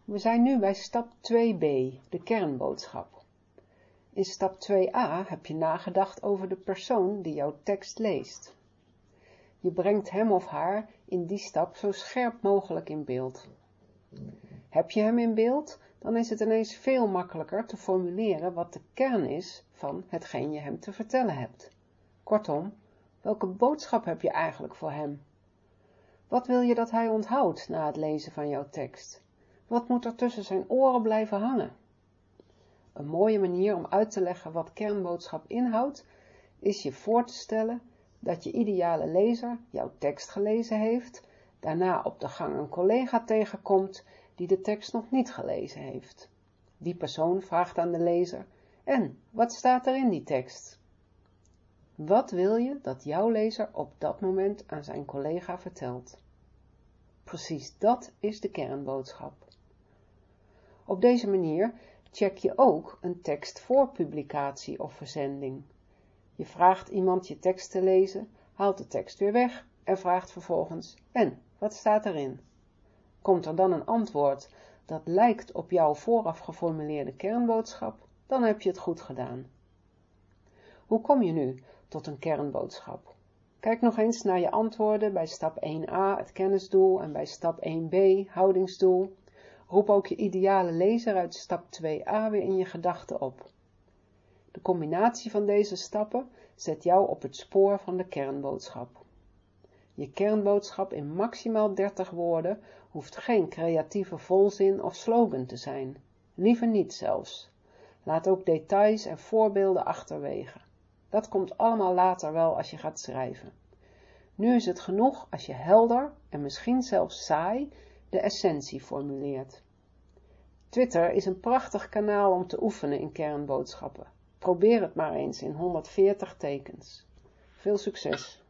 We zijn nu bij stap 2b, de kernboodschap. In stap 2a heb je nagedacht over de persoon die jouw tekst leest. Je brengt hem of haar in die stap zo scherp mogelijk in beeld. Heb je hem in beeld, dan is het ineens veel makkelijker te formuleren wat de kern is van hetgeen je hem te vertellen hebt. Kortom, welke boodschap heb je eigenlijk voor hem? Wat wil je dat hij onthoudt na het lezen van jouw tekst? Wat moet er tussen zijn oren blijven hangen? Een mooie manier om uit te leggen wat kernboodschap inhoudt, is je voor te stellen dat je ideale lezer jouw tekst gelezen heeft, daarna op de gang een collega tegenkomt die de tekst nog niet gelezen heeft. Die persoon vraagt aan de lezer: en, wat staat er in die tekst? Wat wil je dat jouw lezer op dat moment aan zijn collega vertelt? Precies dat is de kernboodschap. Op deze manier check je ook een tekst voor publicatie of verzending. Je vraagt iemand je tekst te lezen, haalt de tekst weer weg en vraagt vervolgens: en, wat staat erin? Komt er dan een antwoord dat lijkt op jouw vooraf geformuleerde kernboodschap, dan heb je het goed gedaan. Hoe kom je nu tot een kernboodschap? Kijk nog eens naar je antwoorden bij stap 1a, het kennisdoel, en bij stap 1b, houdingsdoel. Roep ook je ideale lezer uit stap 2a weer in je gedachten op. De combinatie van deze stappen zet jou op het spoor van de kernboodschap. Je kernboodschap in maximaal 30 woorden hoeft geen creatieve volzin of slogan te zijn. Liever niet zelfs. Laat ook details en voorbeelden achterwege. Dat komt allemaal later wel als je gaat schrijven. Nu is het genoeg als je helder en misschien zelfs saai de essentie formuleert. Twitter is een prachtig kanaal om te oefenen in kernboodschappen. Probeer het maar eens in 140 tekens. Veel succes!